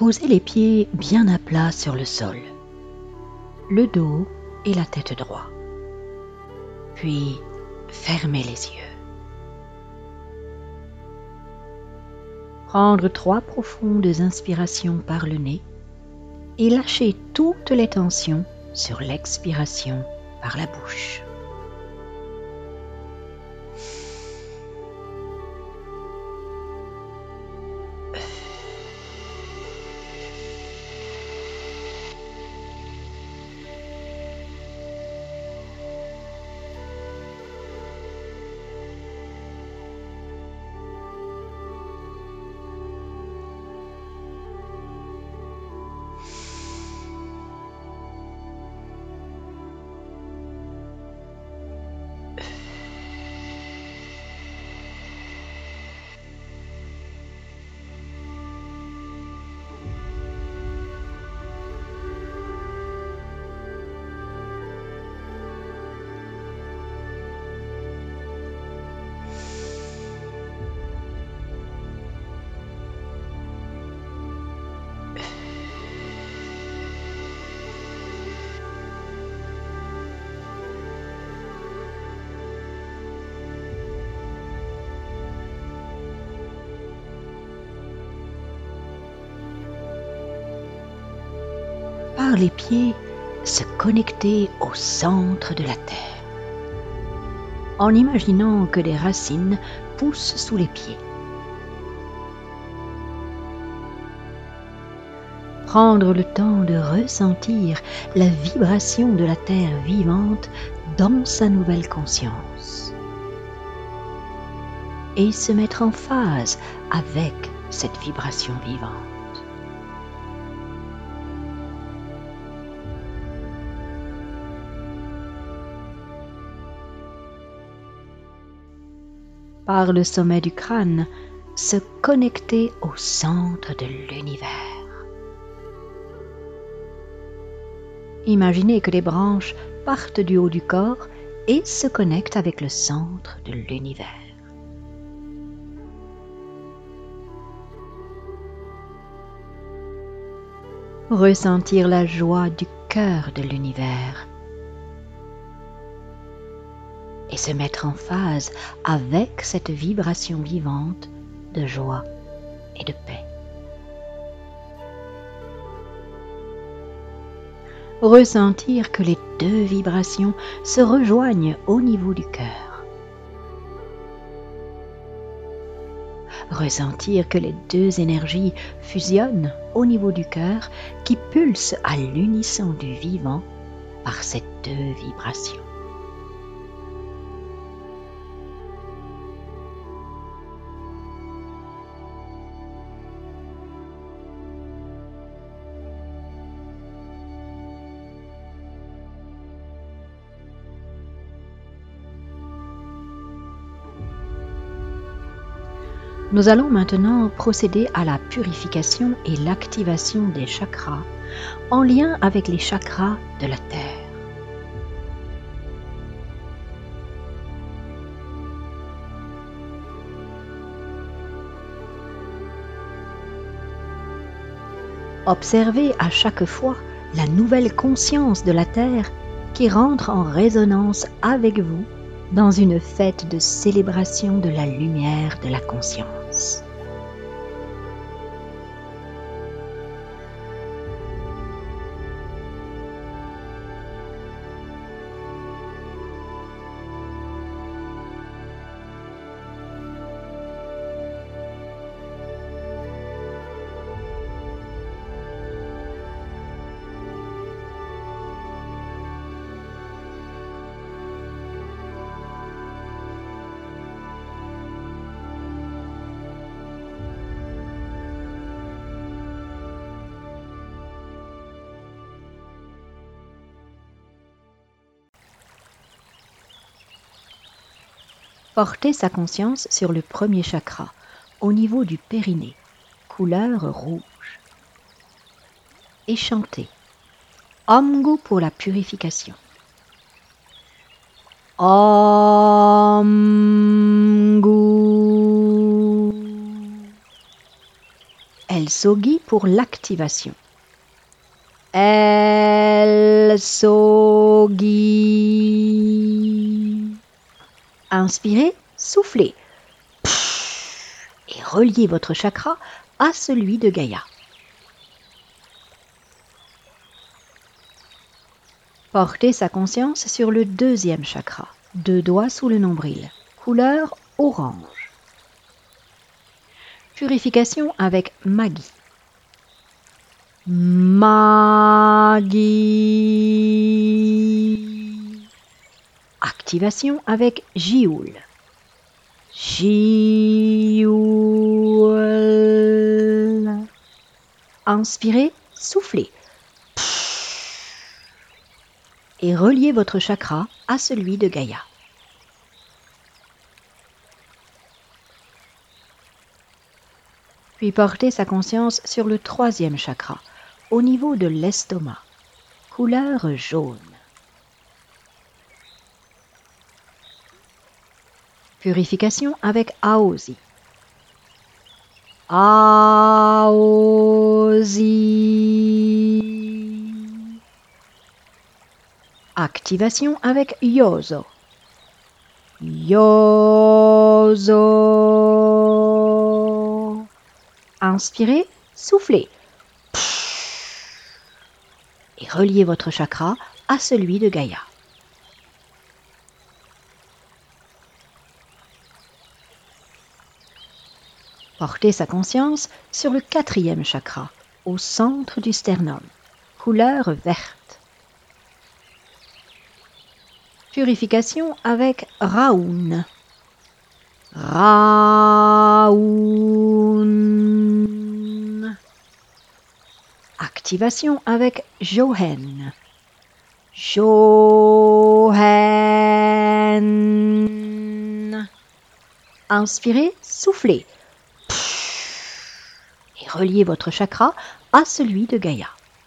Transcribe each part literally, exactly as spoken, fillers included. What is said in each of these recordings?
Posez les pieds bien à plat sur le sol, le dos et la tête droits. Puis, fermez les yeux. Prendre trois profondes inspirations par le nez et lâcher toutes les tensions sur l'expiration par la bouche. Par les pieds, se connecter au centre de la terre, en imaginant que des racines poussent sous les pieds. Prendre le temps de ressentir la vibration de la terre vivante dans sa nouvelle conscience et se mettre en phase avec cette vibration vivante. Par le sommet du crâne, se connecter au centre de l'univers. Imaginez que les branches partent du haut du corps et se connectent avec le centre de l'univers. Ressentir la joie du cœur de l'univers et se mettre en phase avec cette vibration vivante de joie et de paix. Ressentir que les deux vibrations se rejoignent au niveau du cœur. Ressentir que les deux énergies fusionnent au niveau du cœur qui pulse à l'unisson du vivant par ces deux vibrations. Nous allons maintenant procéder à la purification et l'activation des chakras en lien avec les chakras de la Terre. Observez à chaque fois la nouvelle conscience de la Terre qui rentre en résonance avec vous dans une fête de célébration de la lumière de la conscience. Portez sa conscience sur le premier chakra, au niveau du périnée, couleur rouge. Et chantez Om pour la purification. Om. Elle El Sogi pour l'activation. El Sogi. Inspirez, soufflez. Et reliez votre chakra à celui de Gaïa. Portez sa conscience sur le deuxième chakra, deux doigts sous le nombril, couleur orange. Purification avec Magi. Magi. Activation avec Jioul. Jioul. Inspirez, soufflez. Et reliez votre chakra à celui de Gaïa. Puis portez sa conscience sur le troisième chakra, au niveau de l'estomac, couleur jaune. Purification avec Aozi. Aozi. Activation avec Yozo. Yozo. Inspirez, soufflez. Et reliez votre chakra à celui de Gaïa. Portez sa conscience sur le quatrième chakra, au centre du sternum, couleur verte. Purification avec Raoun. Raoun. Activation avec Johen. Johen. Inspirez, soufflez. Et reliez votre chakra à celui de Gaïa.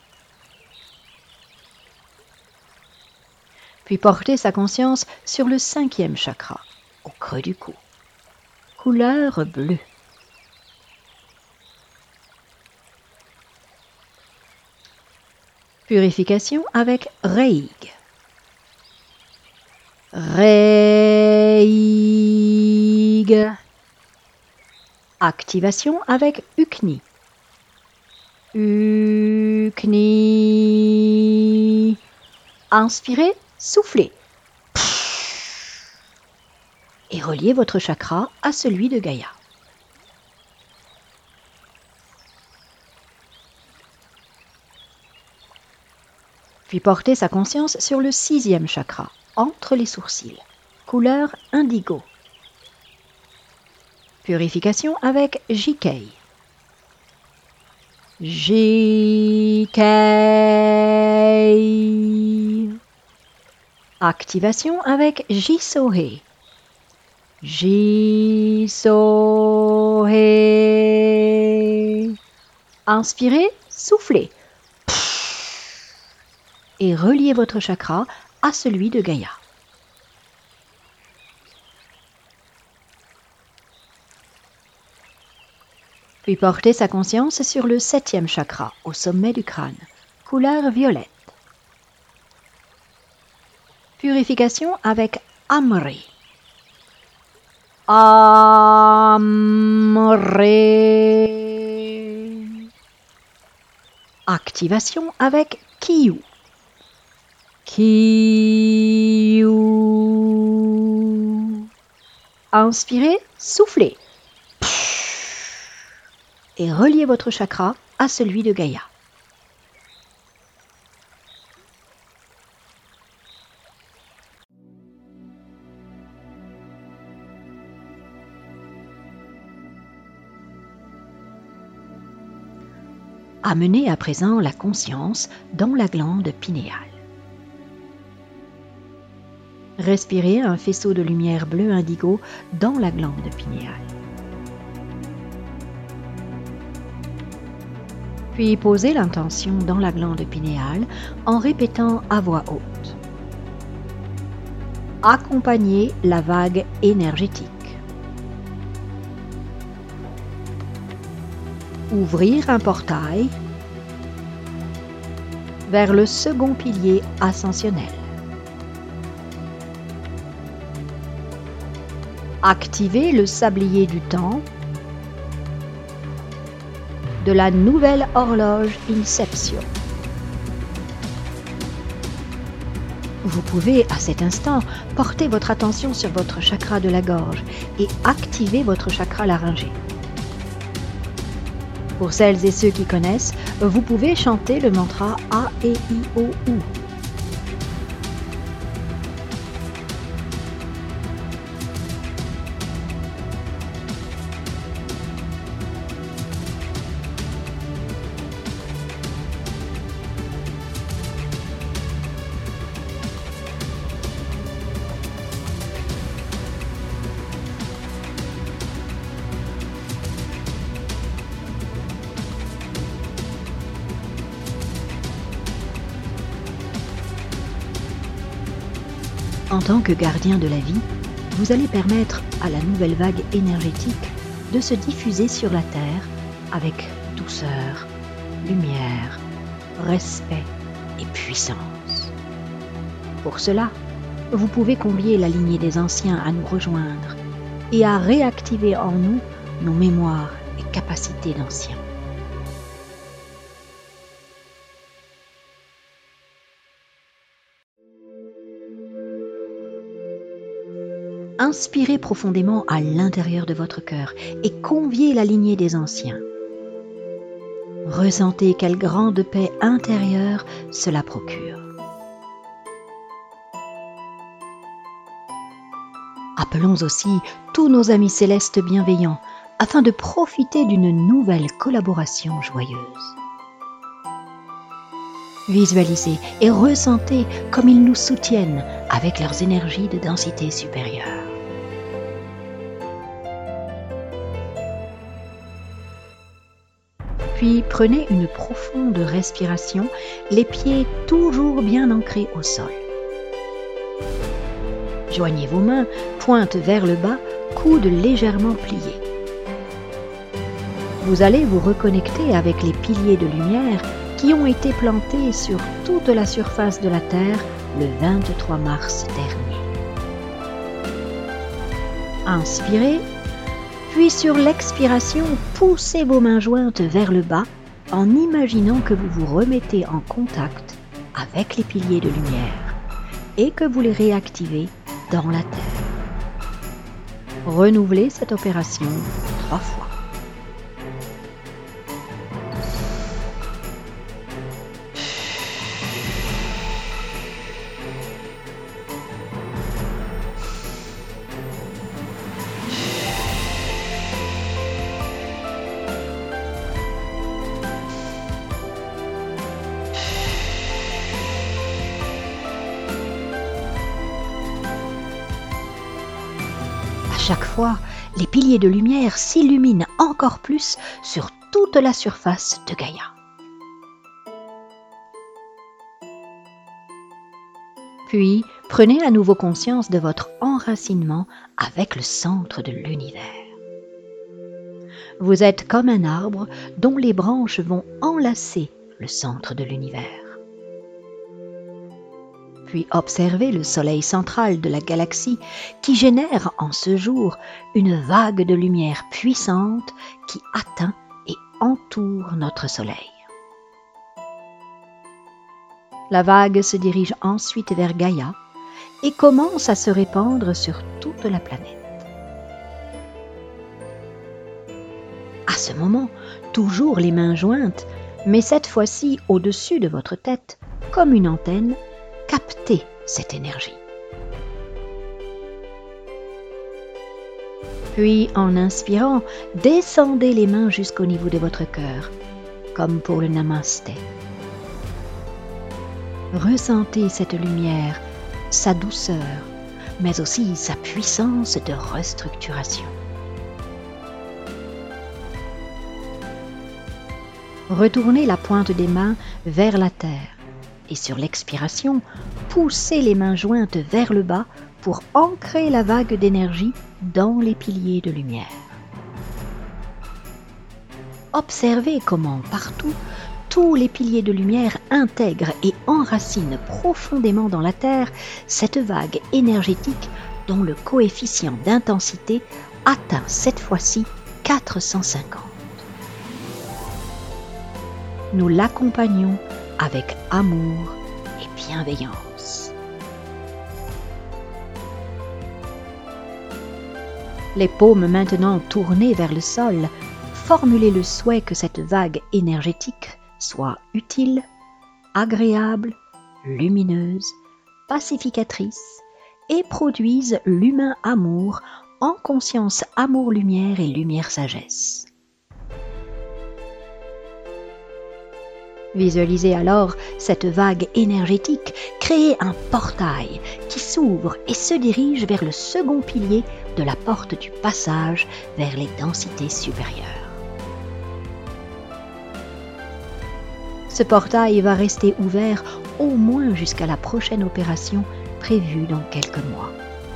Puis portez sa conscience sur le cinquième chakra, au creux du cou, couleur bleue. Purification avec Reig. Reig. Activation avec Ukni. Ukni. Inspirez, soufflez. Et reliez votre chakra à celui de Gaïa. Puis portez sa conscience sur le sixième chakra, entre les sourcils, couleur indigo. Purification avec Jikei. Jikei. Activation avec Jisohe. Jisohe. Inspirez, soufflez. Et reliez votre chakra à celui de Gaïa. Puis portez sa conscience sur le septième chakra, au sommet du crâne, couleur violette. Purification avec Amri. Amri. Activation avec Kiyu. Kiyu. Inspirez, soufflez. Et reliez votre chakra à celui de Gaïa. Amenez à présent la conscience dans la glande pinéale. Respirez un faisceau de lumière bleue indigo dans la glande pinéale. Puis posez l'intention dans la glande pinéale en répétant à voix haute. Accompagnez la vague énergétique. ouvrir un portail vers le second pilier ascensionnel. Activez le sablier du temps de la nouvelle horloge Inception. Vous pouvez à cet instant porter votre attention sur votre chakra de la gorge et activer votre chakra laryngé. Pour celles et ceux qui connaissent, vous pouvez chanter le mantra A, E, I, O, U. En tant que gardien de la vie, vous allez permettre à la nouvelle vague énergétique de se diffuser sur la Terre avec douceur, lumière, respect et puissance. Pour cela, vous pouvez convier la lignée des anciens à nous rejoindre et à réactiver en nous nos mémoires et capacités d'anciens. Inspirez profondément à l'intérieur de votre cœur et conviez la lignée des anciens. Ressentez quelle grande paix intérieure cela procure. Appelons aussi tous nos amis célestes bienveillants afin de profiter d'une nouvelle collaboration joyeuse. Visualisez et ressentez comme ils nous soutiennent avec leurs énergies de densité supérieure. Puis prenez une profonde respiration, les pieds toujours bien ancrés au sol. Joignez vos mains, pointe vers le bas, coudes légèrement pliés. Vous allez vous reconnecter avec les piliers de lumière qui ont été plantés sur toute la surface de la Terre le vingt-trois mars dernier. Inspirez, puis sur l'expiration, poussez vos mains jointes vers le bas en imaginant que vous vous remettez en contact avec les piliers de lumière et que vous les réactivez dans la Terre. Renouvelez cette opération trois fois. Chaque fois, les piliers de lumière s'illuminent encore plus sur toute la surface de Gaïa. Puis, prenez à nouveau conscience de votre enracinement avec le centre de l'univers. Vous êtes comme un arbre dont les branches vont enlacer le centre de l'univers. Puis observez le soleil central de la galaxie qui génère en ce jour une vague de lumière puissante qui atteint et entoure notre soleil. La vague se dirige ensuite vers Gaïa et commence à se répandre sur toute la planète. À ce moment, toujours les mains jointes, mais cette fois-ci au-dessus de votre tête, comme une antenne, captez cette énergie. Puis, en inspirant, descendez les mains jusqu'au niveau de votre cœur, comme pour le Namasté. Ressentez cette lumière, sa douceur, mais aussi sa puissance de restructuration. Retournez la pointe des mains vers la terre et sur l'expiration, poussez les mains jointes vers le bas pour ancrer la vague d'énergie dans les piliers de lumière. Observez comment partout, tous les piliers de lumière intègrent et enracinent profondément dans la Terre cette vague énergétique dont le coefficient d'intensité atteint cette fois-ci quatre cent cinquante. Nous l'accompagnons avec amour et bienveillance. Les paumes maintenant tournées vers le sol, formulez le souhait que cette vague énergétique soit utile, agréable, lumineuse, pacificatrice et produise l'humain amour en conscience amour-lumière et lumière-sagesse. Visualisez alors cette vague énergétique créer un portail qui s'ouvre et se dirige vers le second pilier de la porte du passage vers les densités supérieures. Ce portail va rester ouvert au moins jusqu'à la prochaine opération prévue dans quelques mois.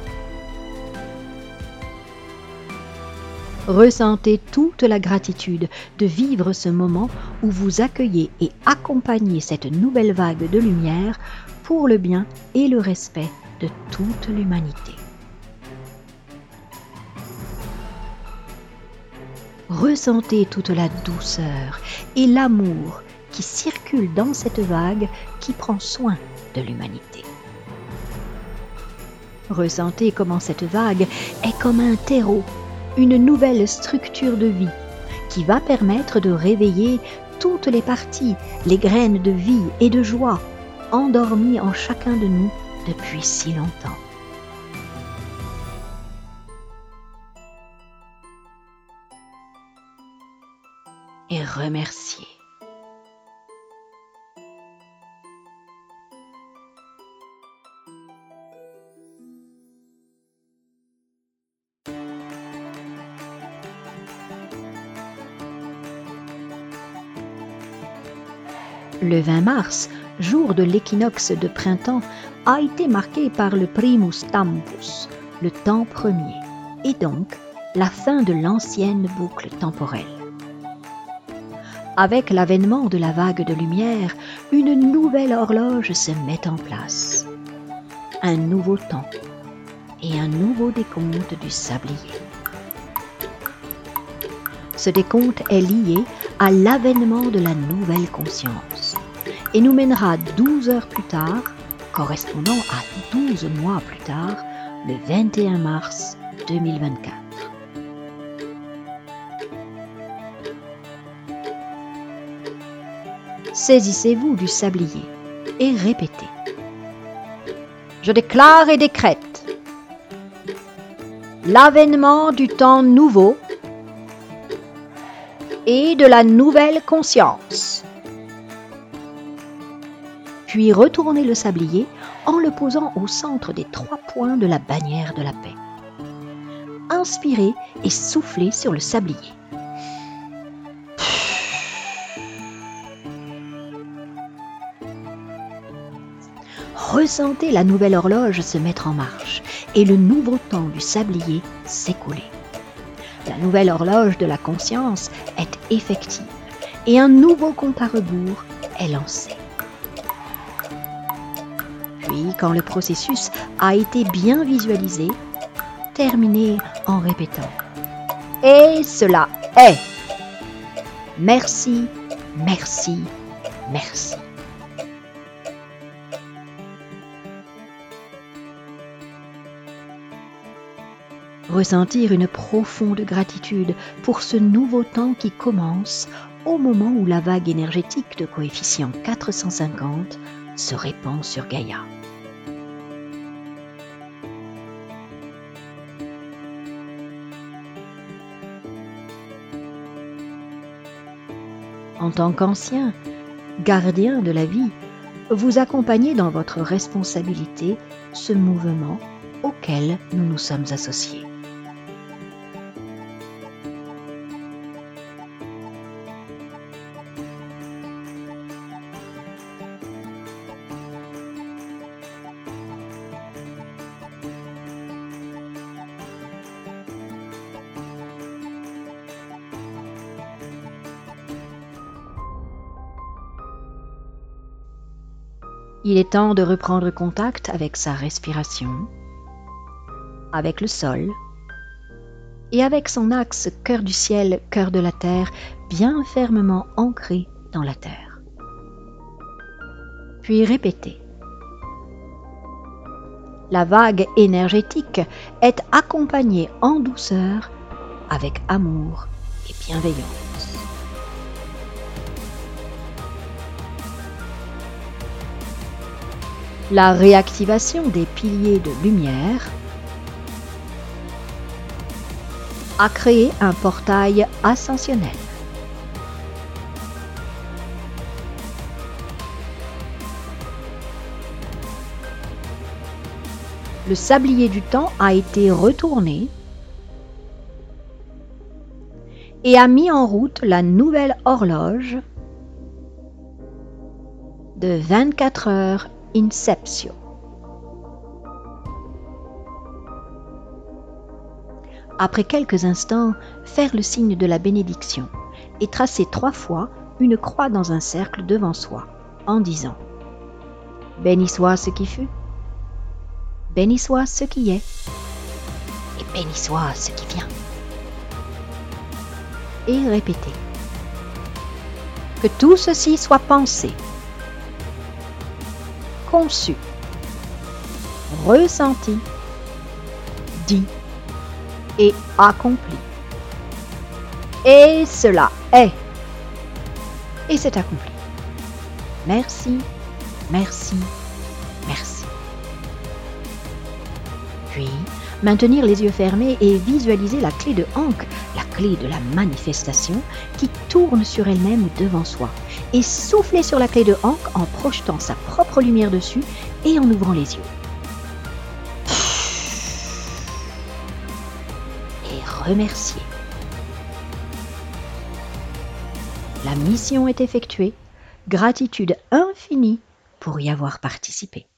Ressentez toute la gratitude de vivre ce moment où vous accueillez et accompagnez cette nouvelle vague de lumière pour le bien et le respect de toute l'humanité. Ressentez toute la douceur et l'amour qui circulent dans cette vague qui prend soin de l'humanité. Ressentez comment cette vague est comme un terreau, une nouvelle structure de vie qui va permettre de réveiller toutes les parties, les graines de vie et de joie endormies en chacun de nous depuis si longtemps. Et remerciez. Le vingt mars, jour de l'équinoxe de printemps, a été marqué par le primus tempus, le temps premier, et donc la fin de l'ancienne boucle temporelle. Avec l'avènement de la vague de lumière, une nouvelle horloge se met en place. Un nouveau temps et un nouveau décompte du sablier. Ce décompte est lié à l'avènement de la nouvelle conscience et nous mènera douze heures plus tard, correspondant à douze mois plus tard, le vingt et un mars deux mille vingt-quatre. Saisissez-vous du sablier et répétez. Je déclare et décrète l'avènement du temps nouveau et de la nouvelle conscience. Puis retournez le sablier en le posant au centre des trois points de la bannière de la paix. Inspirez et soufflez sur le sablier. Ressentez la nouvelle horloge se mettre en marche et le nouveau temps du sablier s'écouler. La nouvelle horloge de la conscience est effective et un nouveau compte à rebours est lancé. Puis, quand le processus a été bien visualisé, terminez en répétant « Et cela est ». Merci, merci, merci. Ressentir une profonde gratitude pour ce nouveau temps qui commence au moment où la vague énergétique de coefficient quatre cent cinquante se répand sur Gaïa. En tant qu'ancien, gardien de la vie, vous accompagnez dans votre responsabilité ce mouvement auquel nous nous sommes associés. Il est temps de reprendre contact avec sa respiration, avec le sol et avec son axe cœur du ciel, cœur de la terre, bien fermement ancré dans la terre. Puis répétez. La vague énergétique est accompagnée en douceur avec amour et bienveillance. La réactivation des piliers de lumière a créé un portail ascensionnel. Le sablier du temps a été retourné et a mis en route la nouvelle horloge de vingt-quatre heures Inception. Après quelques instants, faire le signe de la bénédiction et tracer trois fois une croix dans un cercle devant soi en disant « Béni soit ce qui fut, béni soit ce qui est, et béni soit ce qui vient. » Et répétez. Que tout ceci soit pensé, conçu, ressenti, dit et accompli. Et cela est. Et c'est accompli. Merci, merci, merci. Puis, maintenir les yeux fermés et visualiser la clé de Ankh, la clé de la manifestation, qui tourne sur elle-même devant soi. Et souffler sur la clé de Ankh en projetant sa propre lumière dessus et en ouvrant les yeux. Et remercier. La mission est effectuée. Gratitude infinie pour y avoir participé.